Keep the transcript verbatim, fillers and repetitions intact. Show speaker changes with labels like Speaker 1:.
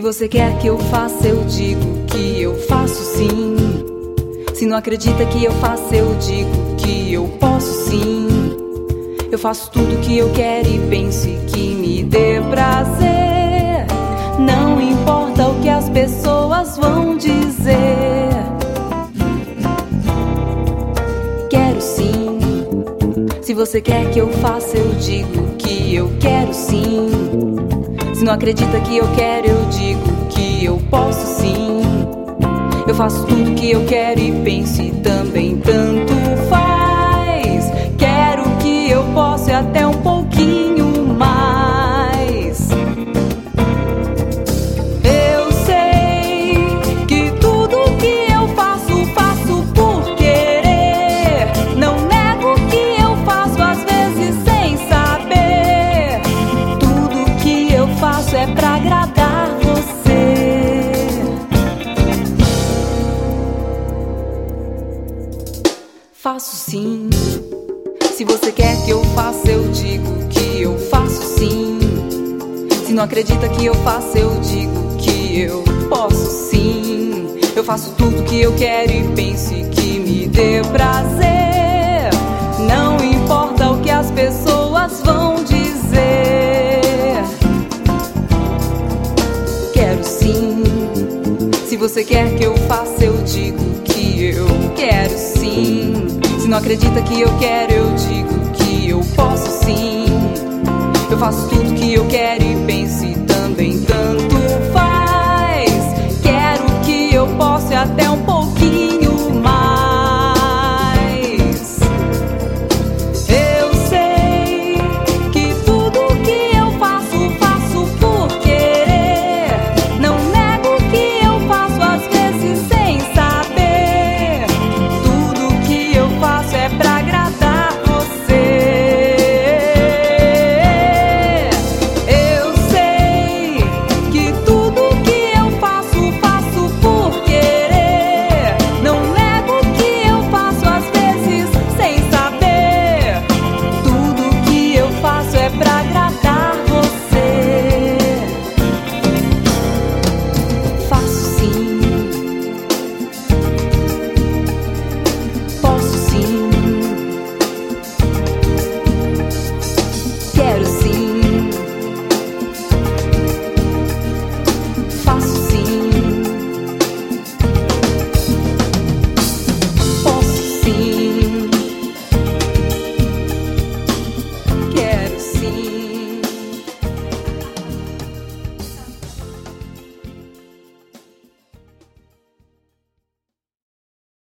Speaker 1: você quer que eu faça, eu digo que eu faço sim. Se não acredita que eu faço, eu digo que eu posso sim. Eu faço tudo que eu quero e pense que me dê prazer. Não importa o que as pessoas vão dizer. Quero sim. Se você quer que eu faça, eu digo que eu quero sim. Se não acredita que eu quero, eu digo que eu posso sim. Eu faço tudo que eu quero e penso e também tanto faz. Quero que eu possa e até um pouquinho mais. Eu sei que tudo que eu faço, faço por querer. Não nego que eu faço às vezes sem saber. Tudo que eu faço é pra agradar você. Faço sim. Se você quer que eu faça, eu digo que eu faço sim. Se não acredita que eu faço, eu digo que eu posso sim. Eu faço tudo que eu quero e penso que me dê prazer. Não importa o que as pessoas vão dizer. Quero sim. Se você quer que eu faça, eu digo que eu quero sim. Se não acredita que eu quero, eu digo que eu posso sim. Eu faço tudo que eu quero e penso